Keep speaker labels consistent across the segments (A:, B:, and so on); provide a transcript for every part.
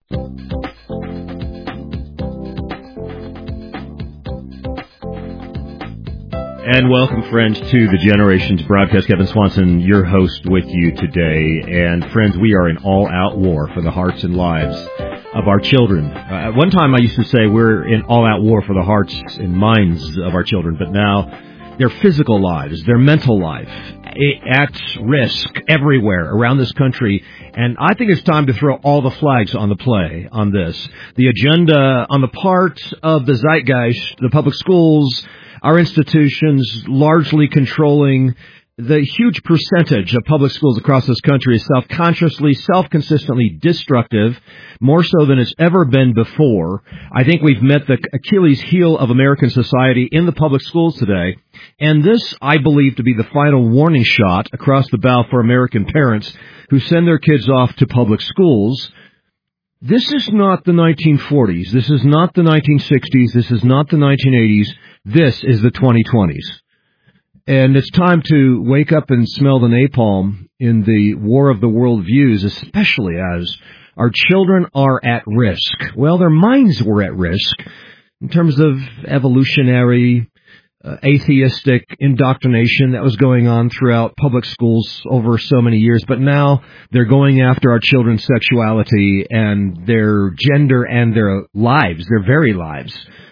A: And welcome, friends, to the Generations broadcast. Kevin Swanson, your host with you today. And, friends, we are in all-out war for the hearts and lives of our children. At one time, I used to say we're in all-out war for the hearts and minds of our children, but now their physical lives, their mental life, at risk everywhere around this country. And I think it's time to throw all the flags on the play on this. The agenda on the part of the zeitgeist, the public schools, our institutions largely controlling the huge percentage of public schools across this country is self-consciously, self-consistently destructive, more so than it's ever been before. I think we've met the Achilles heel of American society in the public schools today. And this, I believe, to be the final warning shot across the bow for American parents who send their kids off to public schools. This is not the 1940s. This is not the 1960s. This is not the 1980s. This is the 2020s. And it's time to wake up and smell the napalm in the war of the world views, especially as our children are at risk. Well, their minds were at risk in terms of evolutionary, atheistic indoctrination that was going on throughout public schools over so many years. But now they're going after our children's sexuality and their gender and their lives, their very lives.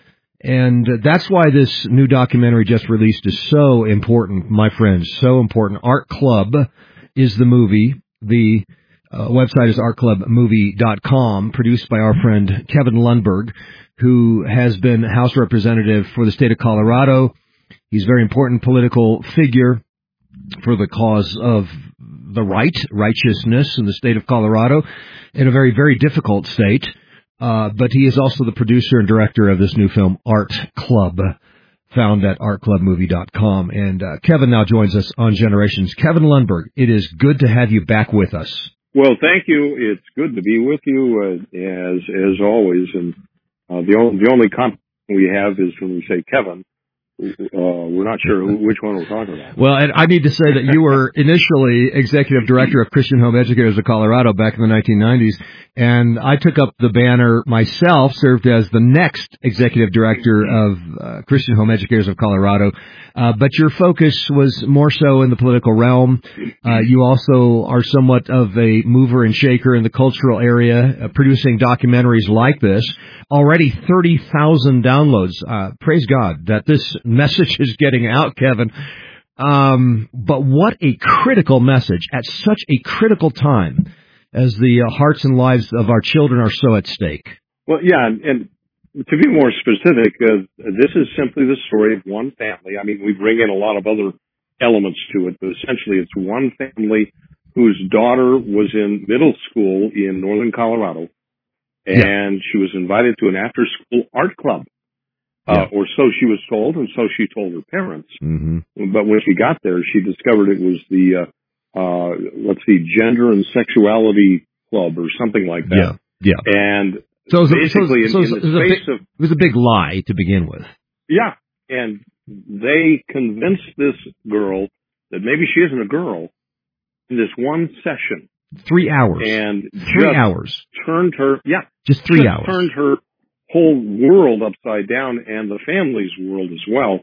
A: And that's why this new documentary just released is so important, my friends, so important. Art Club is the movie. The website is artclubmovie.com, produced by our friend Kevin Lundberg, who has been House Representative for the state of Colorado. He's a very important political figure for the cause of the righteousness in the state of Colorado, in a very, very difficult state. But he is also the producer and director of this new film, Art Club, found at artclubmovie.com. And Kevin now joins us on Generations. Kevin Lundberg, it is good to have you back with us.
B: Well, thank you. It's good to be with you, as always. And the only compliment we have is when we say Kevin. We're not sure which one we're talking about.
A: Well, and I need to say that you were initially executive director of Christian Home Educators of Colorado back in the 1990s, and I took up the banner myself, served as the next executive director of Christian Home Educators of Colorado. But your focus was more so in the political realm. You also are somewhat of a mover and shaker in the cultural area, producing documentaries like this. Already 30,000 downloads. Praise God that this message is getting out, Kevin. But what a critical message at such a critical time as the hearts and lives of our children are so at stake.
B: Well, yeah, and to be more specific, this is simply the story of one family. I mean, we bring in a lot of other elements to it, but essentially it's one family whose daughter was in middle school in northern Colorado, and she was invited to an after-school art club, or so she was told, and so she told her parents. Mm-hmm. But when she got there, she discovered it was the, Gender and Sexuality Club or something like that.
A: Yeah.
B: And
A: so
B: basically,
A: it was a big lie to begin with.
B: Yeah, and they convinced this girl that maybe she isn't a girl in this one session.
A: 3 hours.
B: And
A: 3 hours.
B: Turned her,
A: just 3 hours.
B: Turned her whole world upside down and the family's world as well.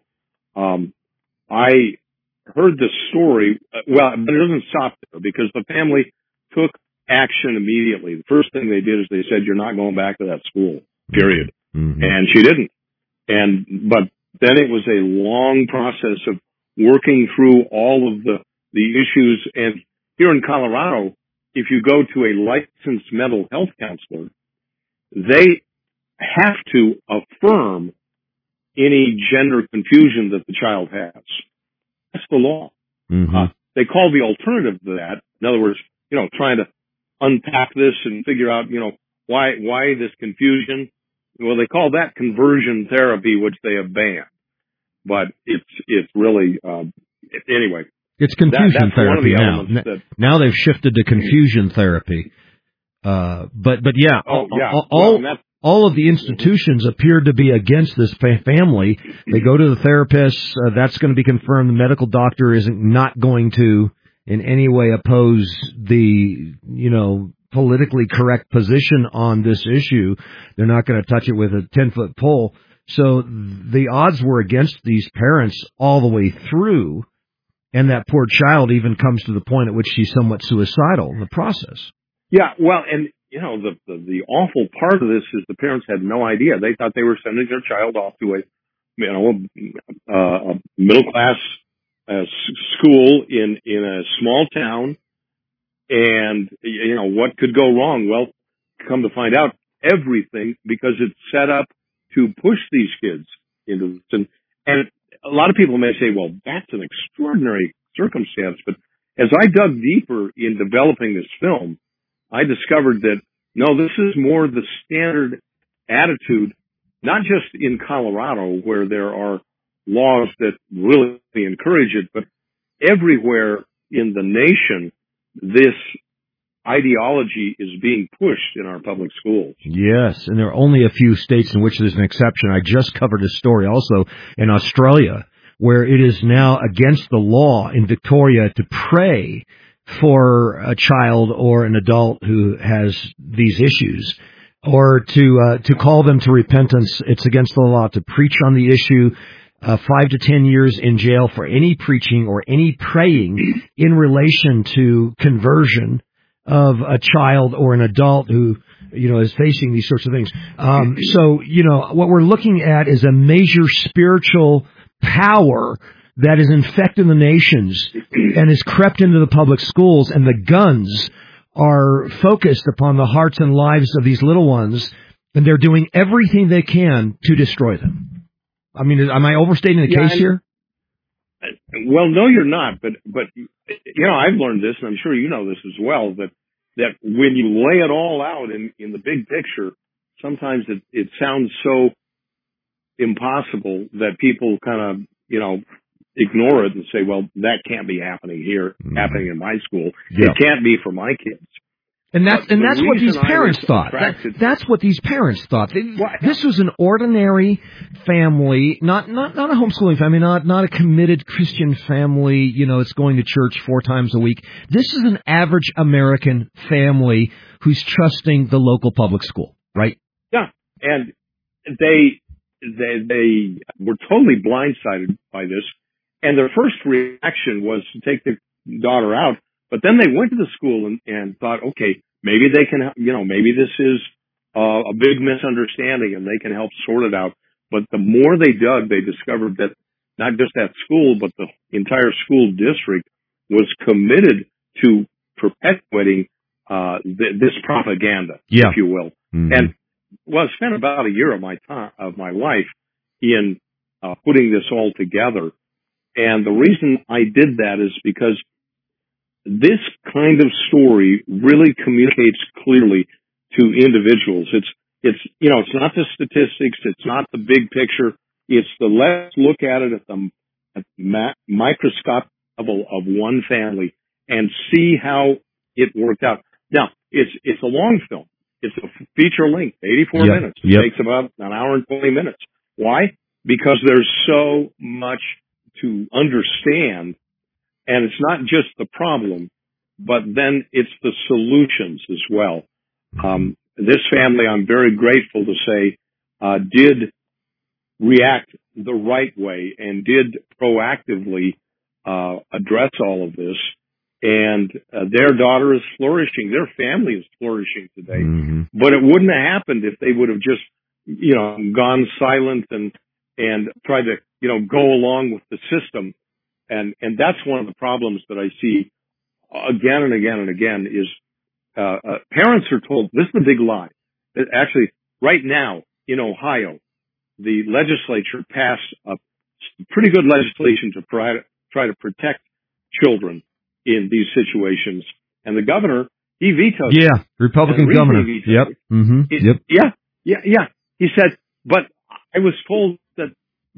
B: I heard the story, but it doesn't stop there because the family took action immediately. The first thing they did is they said, "You're not going back to that school, period." Mm-hmm. And she didn't. But then it was a long process of working through all of the issues. And here in Colorado, if you go to a licensed mental health counselor, they have to affirm any gender confusion that the child has. That's the law. Mm-hmm. They call the alternative to that, in other words, trying to unpack this and figure out, why this confusion. Well, they call that conversion therapy, which they have banned. But it's really, anyway.
A: It's confusion therapy now. Now they've shifted to confusion therapy. All of the institutions appear to be against this family. They go to the therapist. That's going to be confirmed. The medical doctor isn't not going to in any way oppose the,
C: politically correct position on this issue. They're not going to touch it with a 10-foot pole. So the odds were against these parents all the way through, and that poor child even comes to the point at which she's somewhat suicidal in the process.
B: Yeah, well, and the awful part of this is the parents had no idea. They thought they were sending their child off to a middle class school in a small town, and what could go wrong? Well, come to find out, everything, because it's set up to push these kids into this. And a lot of people may say, well, that's an extraordinary circumstance. But as I dug deeper in developing this film, I discovered that, no, this is more the standard attitude, not just in Colorado, where there are laws that really encourage it, but everywhere in the nation, this ideology is being pushed in our public schools.
C: Yes, and there are only a few states in which there's an exception. I just covered a story also in Australia where it is now against the law in Victoria to pray for a child or an adult who has these issues, or to call them to repentance. It's against the law to preach on the issue. 5 to 10 years in jail for any preaching or any praying in relation to conversion of a child or an adult who, is facing these sorts of things. So, what we're looking at is a major spiritual power that is infecting the nations and has crept into the public schools, and the guns are focused upon the hearts and lives of these little ones, and they're doing everything they can to destroy them. I mean, am I overstating the case here?
B: Well, no, you're not. But I've learned this, and I'm sure you know this as well, that when you lay it all out in the big picture, sometimes it sounds so impossible that people kind of, ignore it and say, well, that can't be happening here, happening in my school. Yeah. It can't be for my kids.
C: And that's what these parents thought. That's what these parents thought. This was an ordinary family, not a homeschooling family, not a committed Christian family, it's going to church 4 times a week. This is an average American family who's trusting the local public school, right?
B: Yeah. And they were totally blindsided by this. And their first reaction was to take the daughter out. But then they went to the school and thought, okay, maybe they can, maybe this is a big misunderstanding and they can help sort it out. But the more they dug, they discovered that not just that school, but the entire school district was committed to perpetuating this propaganda, if you will. Mm-hmm. And I spent about a year of my life in putting this all together. And the reason I did that is because this kind of story really communicates clearly to individuals. It's not the statistics. It's not the big picture. It's let's look at it at the microscopic level of one family and see how it worked out. Now, it's a long film. It's a feature length, 84 minutes. It takes about an hour and 20 minutes. Why? Because there's so much to understand. And it's not just the problem, but then it's the solutions as well. This family, I'm very grateful to say, did react the right way and did proactively address all of this. And their daughter is flourishing. Their family is flourishing today. Mm-hmm. But it wouldn't have happened if they would have just, gone silent and tried to, go along with the system. And that's one of the problems that I see again and again and again is parents are told, this is the big lie. Actually, right now in Ohio, the legislature passed a pretty good legislation to try to protect children in these situations. And the governor, he vetoed it.
C: Yeah, Republican governor. Yep. Mm-hmm.
B: Yep. Yeah. He said, but I was told that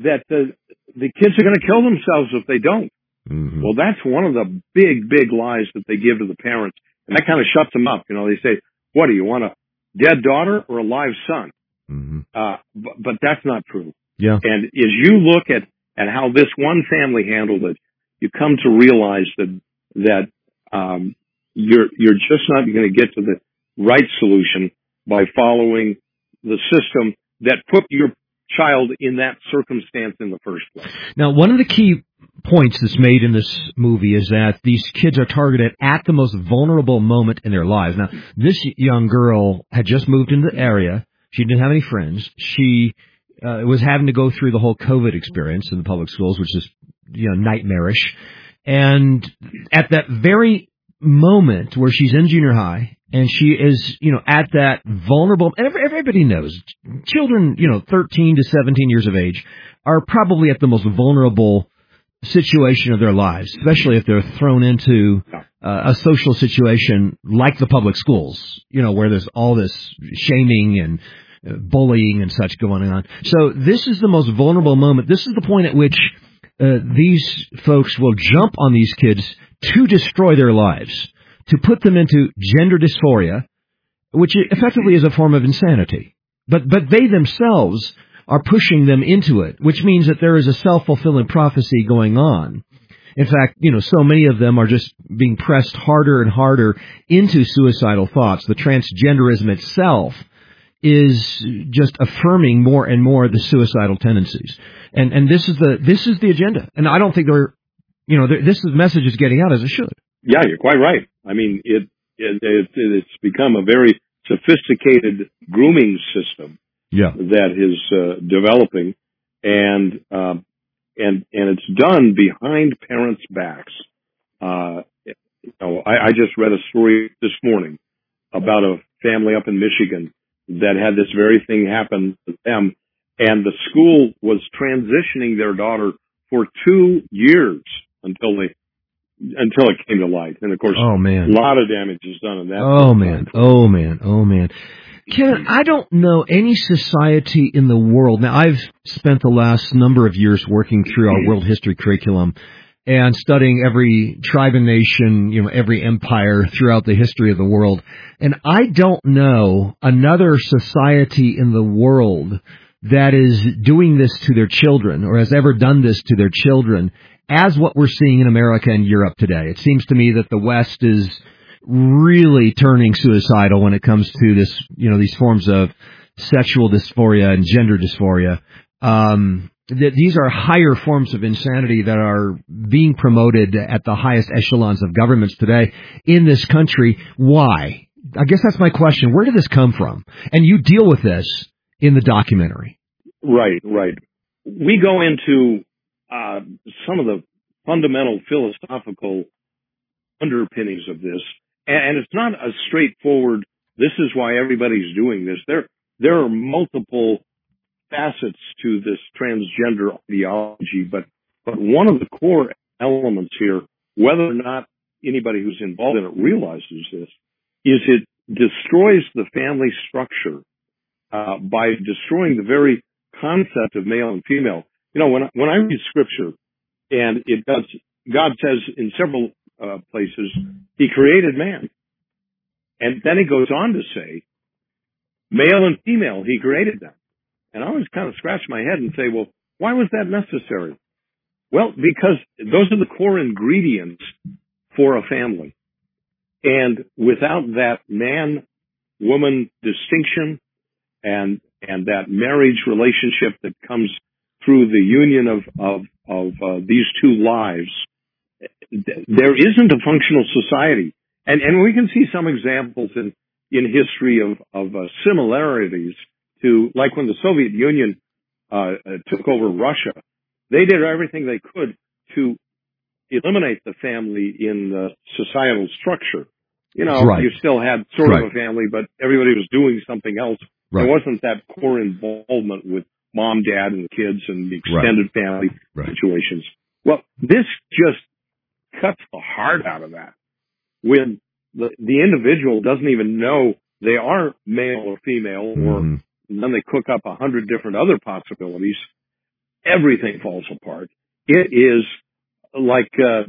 B: the kids are going to kill themselves if they don't. Mm-hmm. Well, that's one of the big lies that they give to the parents. And that kind of shuts them up. They say, what, do you want a dead daughter or a live son? Mm-hmm. But that's not true.
C: Yeah.
B: And as you look at how this one family handled it, you come to realize that you're just not going to get to right solution by following the system that put your child in that circumstance in the first place.
C: Now, one of the key points that's made in this movie is that these kids are targeted at the most vulnerable moment in their lives. Now, this young girl had just moved into the area. She didn't have any friends. She was having to go through the whole COVID experience in the public schools, which is, nightmarish. And at that very moment where she's in junior high and she is, at that vulnerable, and everybody knows children, 13 to 17 years of age are probably at the most vulnerable situation of their lives, especially if they're thrown into a social situation like the public schools, where there's all this shaming and bullying and such going on. So this is the most vulnerable moment. This is the point at which these folks will jump on these kids to destroy their lives, to put them into gender dysphoria, which effectively is a form of insanity. But they themselves are pushing them into it, which means that there is a self-fulfilling prophecy going on. In fact, so many of them are just being pressed harder and harder into suicidal thoughts. The transgenderism itself is just affirming more and more the suicidal tendencies. And this is the agenda. And I don't think this message is getting out as it should.
B: Yeah, you're quite right. I mean, it's become a very sophisticated grooming system.
C: Yeah.
B: That is developing, and it's done behind parents' backs. I just read a story this morning about a family up in Michigan that had this very thing happen to them, and the school was transitioning their daughter for 2 years until it came to light. And of course,
C: a
B: lot of damage is done in that.
C: Oh man. Ken, I don't know any society in the world. Now, I've spent the last number of years working through our world history curriculum and studying every tribe and nation, every empire throughout the history of the world. And I don't know another society in the world that is doing this to their children or has ever done this to their children as what we're seeing in America and Europe today. It seems to me that the West is really turning suicidal when it comes to this, these forms of sexual dysphoria and gender dysphoria. These are higher forms of insanity that are being promoted at the highest echelons of governments today in this country. Why? I guess that's my question. Where did this come from? And you deal with this in the documentary.
B: Right. We go into some of the fundamental philosophical underpinnings of this. And it's not a straightforward, this is why everybody's doing this. There are multiple facets to this transgender ideology, but one of the core elements here, whether or not anybody who's involved in it realizes this, is it destroys the family structure by destroying the very concept of male and female. When I read scripture, and it does, God says in several places, he created man. And then he goes on to say, male and female, he created them. And I always kind of scratch my head and say, well, why was that necessary? Well, because those are the core ingredients for a family. And without that man-woman distinction and that marriage relationship that comes through the union of these two lives, there isn't a functional society. And we can see some examples in history of similarities to, like when the Soviet Union took over Russia, they did everything they could to eliminate the family in the societal structure.
C: Right.
B: You still had sort of a family, but everybody was doing something else. Right. There wasn't that core involvement with mom, dad, and the kids and the extended family situations. Well, this just cuts the heart out of that. When the individual doesn't even know they are male or female, or then they cook up 100 different other possibilities, everything falls apart. It is like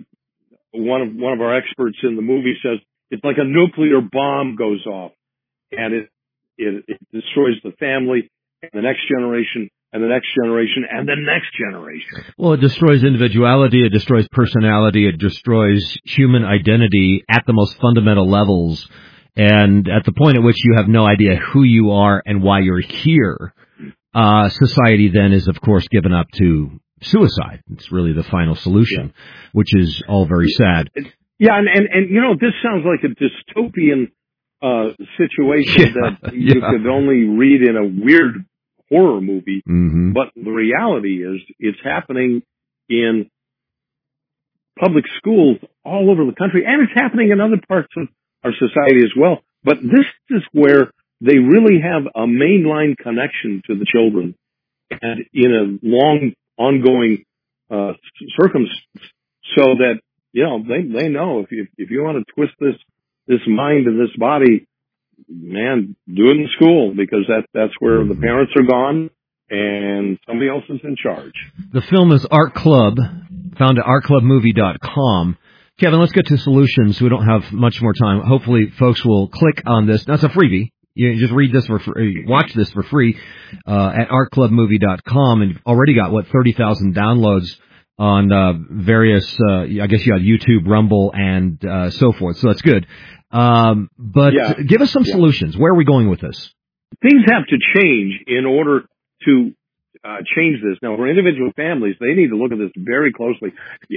B: one of our experts in the movie says, it's like a nuclear bomb goes off, and it destroys the family and the next generation and the next generation and the next generation.
C: Well, it destroys individuality, it destroys personality, it destroys human identity at the most fundamental levels. And at the point at which you have no idea who you are and why you're here, society then is, of course, given up to suicide. It's really the final solution, which is all very sad.
B: Yeah, and you know, this sounds like a dystopian situation that you could only read in a weird horror movie.
C: Mm-hmm.
B: But the reality is, it's happening in public schools all over the country, and it's happening in other parts of our society as well. But this is where they really have a mainline connection to the children, and in a long, ongoing circumstance, so that, you know, they know if you want to twist this mind and this body, man, do it in school, because that's where the parents are gone and somebody else is in charge.
C: The film is Art Club, found at artclubmovie.com. Kevin, let's get to solutions. We don't have much more time. Hopefully, folks will click on this. That's a freebie. You just read this for free, watch this for free at artclubmovie.com, and you've already got 30,000 downloads on various. I guess you had YouTube, Rumble, and so forth. So that's good. But give us some solutions. Where are we going with this?
B: Things have to change in order to change this. Now, for individual families, they need to look at this very closely.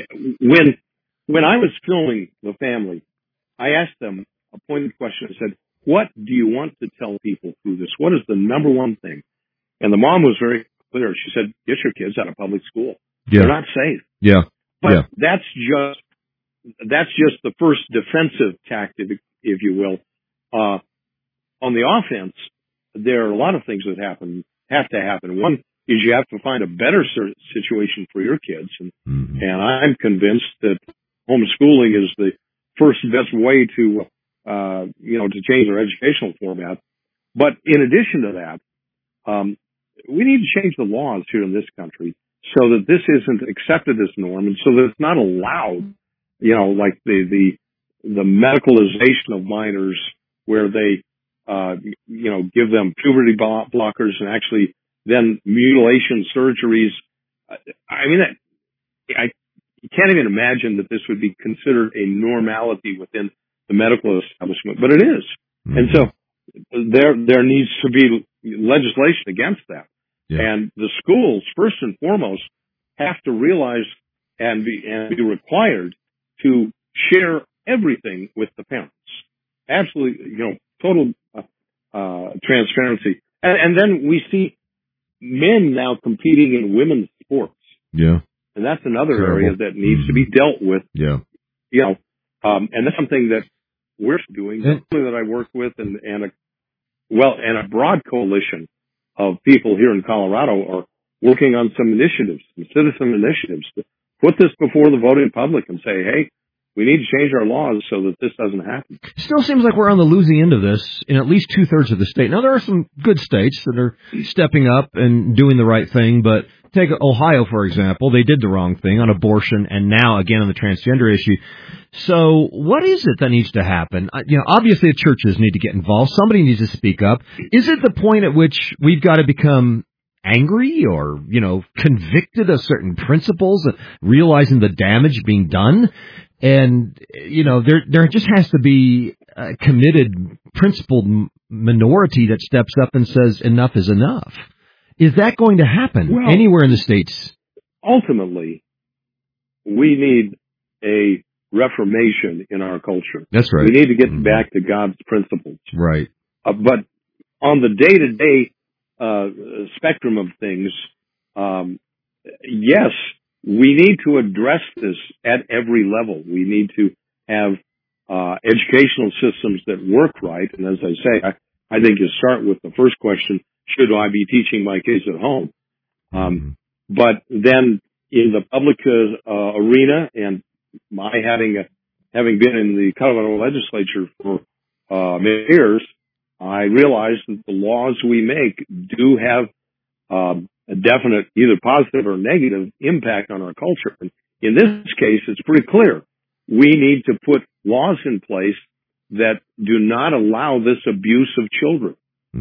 B: When I was filming The Family, I asked them a pointed question. I said, what do you want to tell people through this? What is the number one thing? And the mom was very clear. She said, get your kids out of public school.
C: Yeah.
B: They're not safe.
C: Yeah.
B: But that's just the first defensive tactic, if you will. On the offense, there are a lot of things that have to happen. One is you have to find a better situation for your kids. And I'm convinced that homeschooling is the first best way to change our educational format. But in addition to that, we need to change the laws here in this country so that this isn't accepted as norm, and so that it's not allowed, you know, like the medicalization of minors, where they, give them puberty blockers and actually then mutilation surgeries. I mean, I can't even imagine that this would be considered a normality within the medical establishment, but it is. And so there needs to be legislation against that. Yeah. And the schools, first and foremost, have to realize and be required to share everything with the parents. Absolutely, total transparency. And then we see men now competing in women's sports.
C: Yeah.
B: And that's another area that needs to be dealt with.
C: Yeah.
B: And that's something that we're doing, something that I work with, and a broad coalition of people here in Colorado are working on some initiatives, some citizen initiatives, to put this before the voting public and say, hey, we need to change our laws so that this doesn't happen.
C: Still seems like we're on the losing end of this in at least 2/3 of the state. Now, there are some good states that are stepping up and doing the right thing, but take Ohio, for example. They did the wrong thing on abortion, and now again on the transgender issue. So what is it that needs to happen? Obviously the churches need to get involved. Somebody needs to speak up. Is it the point at which we've got to become angry or, convicted of certain principles and realizing the damage being done? And, there just has to be a committed, principled minority that steps up and says enough is enough. Is that going to happen anywhere in the States?
B: Ultimately, we need a reformation in our culture.
C: That's right.
B: We need to get back to God's principles.
C: Right.
B: But on the day-to-day spectrum of things, yes, we need to address this at every level. We need to have educational systems that work right. And as I say, I think you start with the first question, should I be teaching my kids at home? But then in the public arena, and my having been in the Colorado legislature for many years, I realize that the laws we make do have a definite either positive or negative impact on our culture. And in this case, it's pretty clear. We need to put laws in place that do not allow this abuse of children.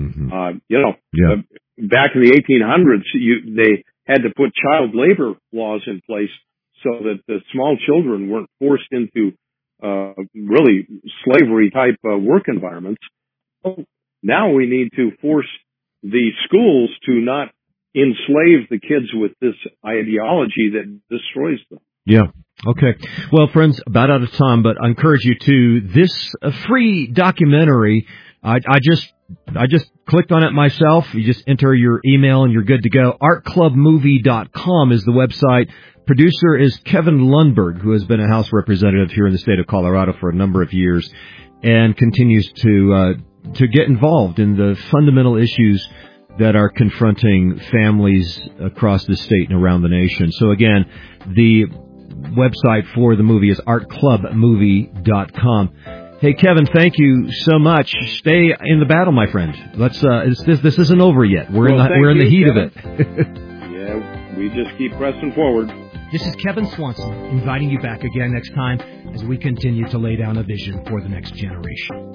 B: Back in the 1800s, they had to put child labor laws in place so that the small children weren't forced into really slavery type work environments. Well, now we need to force the schools to not enslave the kids with this ideology that destroys them.
C: Yeah. Okay. Well, friends, about out of time, but I encourage you to this free documentary. I just clicked on it myself. You just enter your email and you're good to go. ArtClubMovie.com is the website. Producer is Kevin Lundberg, who has been a House representative here in the state of Colorado for a number of years and continues to get involved in the fundamental issues that are confronting families across the state and around the nation. So again, the website for the movie is artclubmovie.com. Hey, Kevin, thank you so much. Stay in the battle, my friend. Let's. This isn't over yet. We're in the heat
B: Kevin.
C: of it.
B: Yeah, we just keep pressing forward.
C: This is Kevin Swanson inviting you back again next time as we continue to lay down a vision for the next generation.